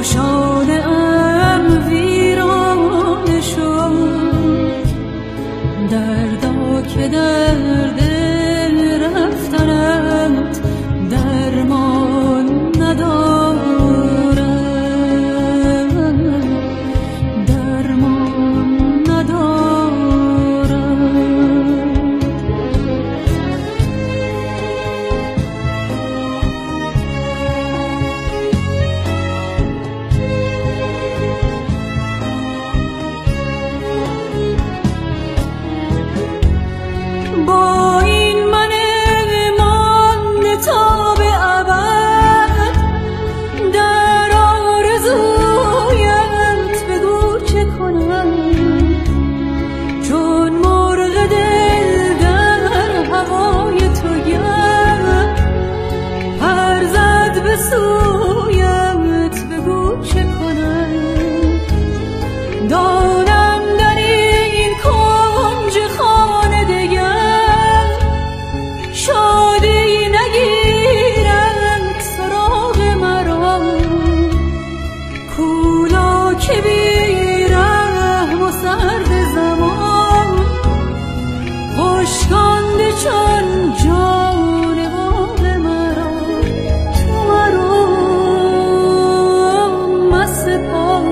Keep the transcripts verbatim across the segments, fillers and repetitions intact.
شانه ام ویرانه شد، دردا که در دل رفتنت درمان ندارم، درمان ندارم. با این من مانده تا به ابد، در آرزویت بگو چه کنم، چون مرغ دل در هوای تو گرد، پر زد به سویت بگو چه کنم. دانم در این کنج خانه دگر شادی نگیرد سراغ مرا، کولا که بی رحم و سرد زمان خشکانده چون جان باغ مرا. تو مرا مسپار،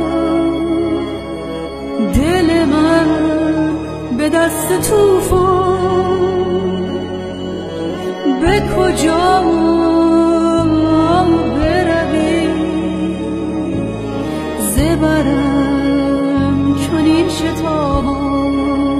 دل من به دست طوفان، به کجا بروی ز برم چنین شتابان.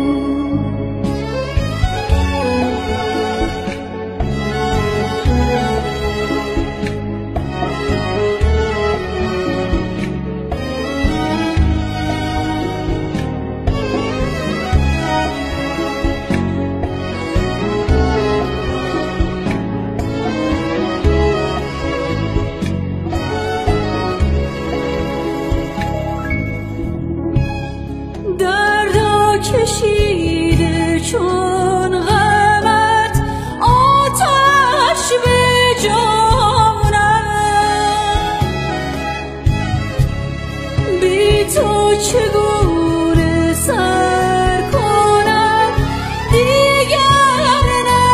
دردا کشیده چون غمت آتش به جانم، بی تو چگونه سر کنم دیگر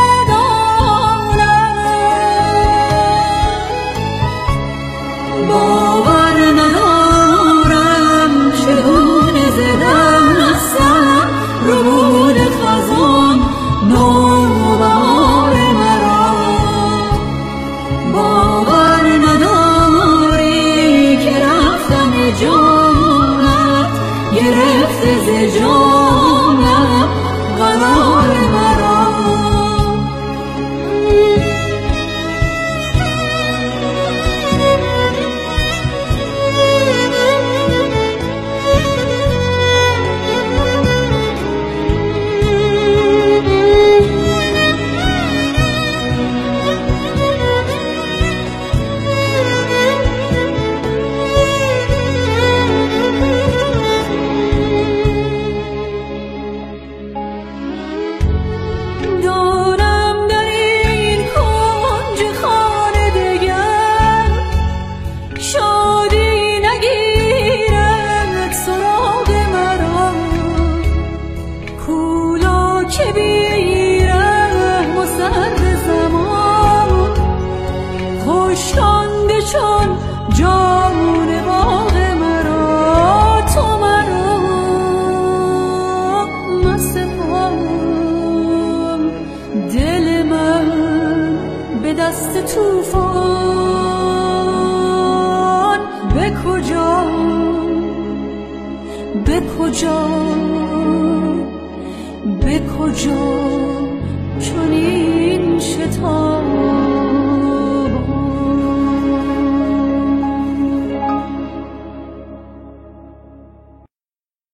ندانم. باور ندارم چگونه زدم ربود خزان نوبهار مرا، باور نداری که رفتم جانت گرفته ز جانم قرار مرا. دانم در این کنج خانه دگر شادی نگیرد سراغ مرا، کولا که بی رحم و سرد زمان خشکانده چون جان باغ مرا. تو مرا مسپار، دل من به دست طوفان، به کجا به کجا به کجا چنین